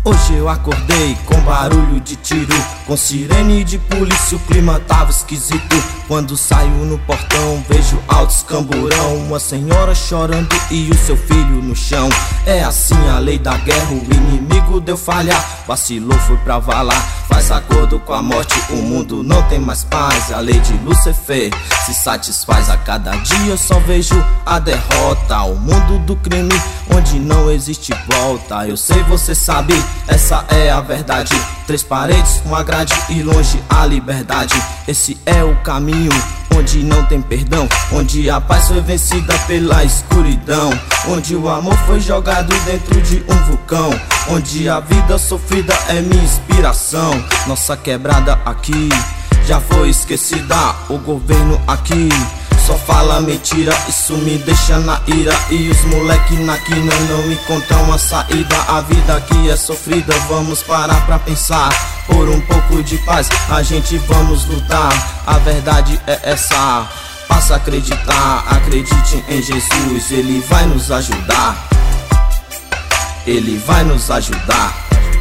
Hoje eu acordei com barulho de tiro, com sirene de polícia, o clima tava esquisito. Quando saio no portão, vejo altos camburão, uma senhora chorando e o seu filho no chão. É assim a lei da guerra, o inimigo deu falha, vacilou, foi pra valar. Faz acordo com a morte, o mundo não tem mais paz. A lei de Lúcifer se satisfaz a cada dia. Eu só vejo a derrota, o mundo do crime onde não existe volta. Eu sei, você sabe, essa é a verdade. 3 paredes, uma grade e longe a liberdade. Esse é o caminho onde não tem perdão, onde a paz foi vencida pela escuridão, onde o amor foi jogado dentro de um vulcão, onde a vida sofrida é minha inspiração. Nossa quebrada aqui já foi esquecida, o governo aqui só fala mentira, isso me deixa na ira. E os moleque na quina não encontram a saída. A vida aqui é sofrida, vamos parar pra pensar. Por um pouco de paz, a gente vamos lutar. A verdade é essa, passa a acreditar. Acredite em Jesus, Ele vai nos ajudar. Ele vai nos ajudar.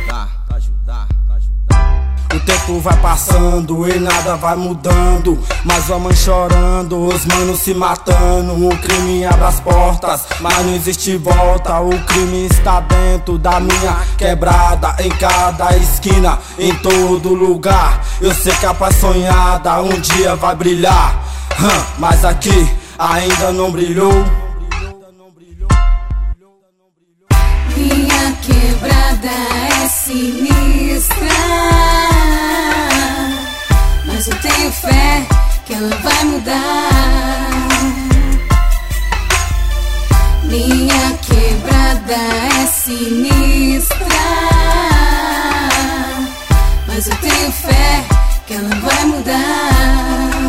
O tempo vai passando e nada vai mudando, mas a mãe chorando, os manos se matando. O crime abre as portas, mas não existe volta. O crime está dentro da minha quebrada, em cada esquina, em todo lugar. Eu sei que a paz sonhada um dia vai brilhar, mas aqui ainda não brilhou. Minha quebrada é sinistra, mas eu tenho fé que ela vai mudar. Minha quebrada é sinistra, mas eu tenho fé que ela vai mudar.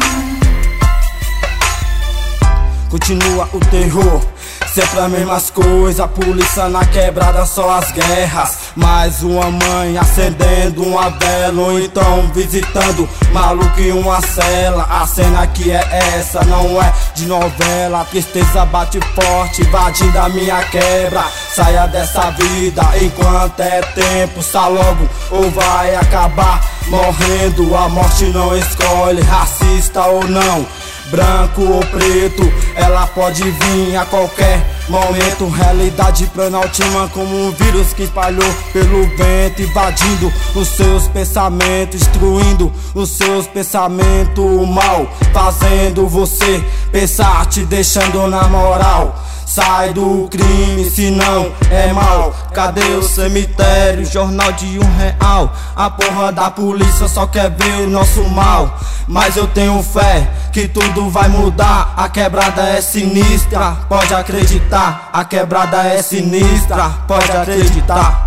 Continua o terror, sempre as mesmas coisas, polícia na quebrada, só as guerras. Mais uma mãe acendendo uma vela, ou então visitando maluco em uma cela. A cena que é essa não é de novela, a tristeza bate forte, invadindo a minha quebra. Saia dessa vida enquanto é tempo, sai logo ou vai acabar morrendo. A morte não escolhe, racista ou não, branco ou preto, ela pode vir a qualquer momento. Realidade penúltima como um vírus que espalhou pelo vento, invadindo os seus pensamentos, destruindo os seus pensamentos. O mal fazendo você pensar, te deixando na moral. Sai do crime, senão é mal. Cadê o cemitério, jornal de R$1? A porra da polícia só quer ver o nosso mal. Mas eu tenho fé que tudo vai mudar. A quebrada é sinistra, pode acreditar. A quebrada é sinistra, pode acreditar.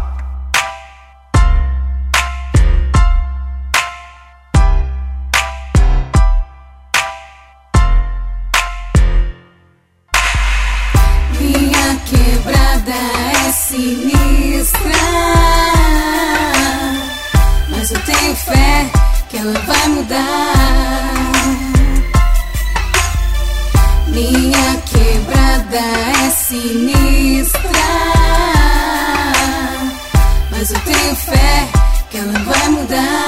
Minha quebrada é sinistra, mas eu tenho fé que ela vai mudar. Minha quebrada é sinistra, mas eu tenho fé que ela vai mudar.